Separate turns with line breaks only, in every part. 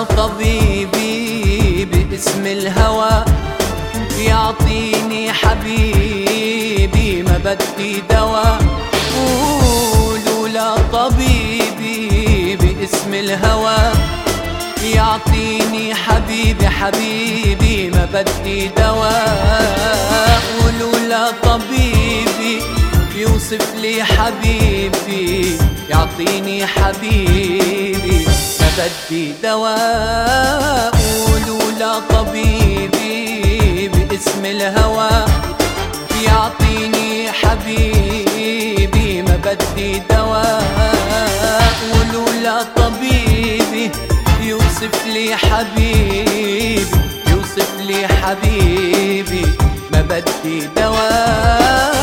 طبيبي باسم الهوى يعطيني حبيبي ما بدي دوا. قولوا لا طبيبي باسم الهوى يعطيني حبيبي حبيبي ما بدي دوا. قولوا لا طبيبي يوصف لي حبيبي يعطيني حبيبي ما بدي دوا. قولوا لا طبيبي باسم الهوى يعطيني حبيبي ما بدي دوا. قولوا لا طبيبي يوصف لي حبيبي يوصف لي حبيبي ما بدي دوا.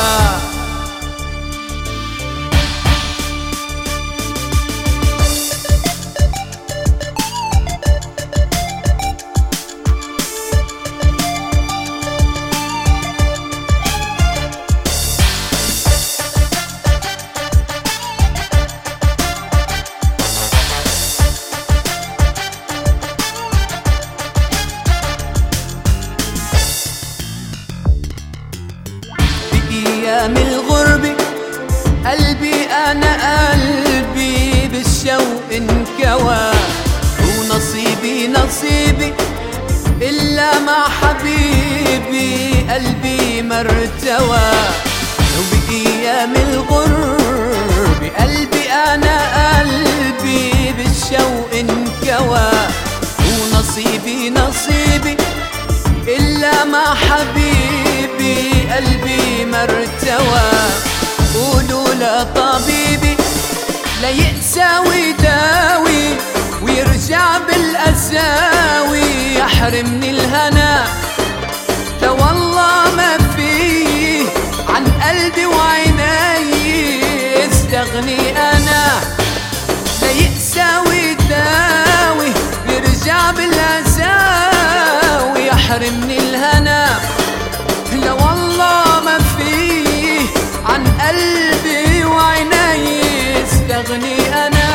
أيام الغربة قلبي أنا قلبي بالشوق انكوى. ونصيبي نصيبي إلا مع حبيبي قلبي مرتوى. وبأيام الغربة قلبي أنا قلبي بالشوق انكوى. ونصيبي نصيبي إلا مع حبيبي قلبي مرتوى. قولوا لا طبيبي لا يأسى ويداوي ويرجع بالأساوي يحرمني الهنا. لا والله ما فيه عن قلبي وعيني استغني أنا. لا يأسى ويداوي ويرجع بالأساوي يحرمني الهنا. لا والله ما فيه عن قلبي وعيني استغني أنا.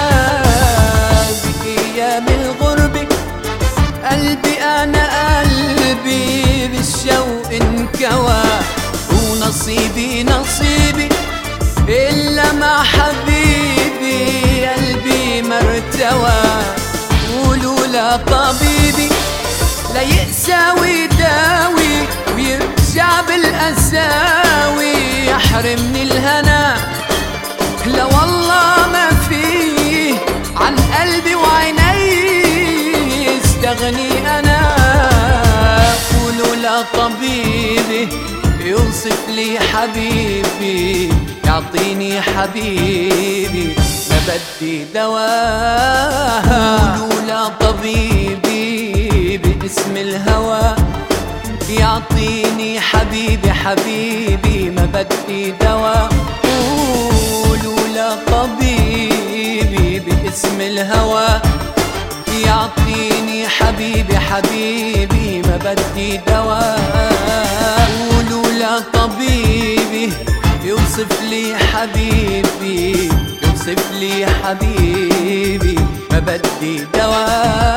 بأيام الغربة قلبي أنا قلبي بالشوق انكوى. ونصيبي نصيبي إلا مع حبيبي قلبي مرتوى. قولوا لا طبيبي لا يأسى ويداوي ويرجع بالأساوي يحرمني الهنا. لا والله ما فيه عن قلبي وعيني استغني أنا. قولوا لا طبيبي يوصف لي حبيبي يعطيني حبيبي ما بدي دوا. قولوا لا طبيبي باسم الهوى يعطيني حبيبي حبيبي ما بدي دوا. قولوا لا طبيبي باسم الهوى يعطيني حبيبي حبيبي ما بدي دوا. قولوا لا طبيبي يوصف لي حبيبي يوصف لي حبيبي ما بدي دوا.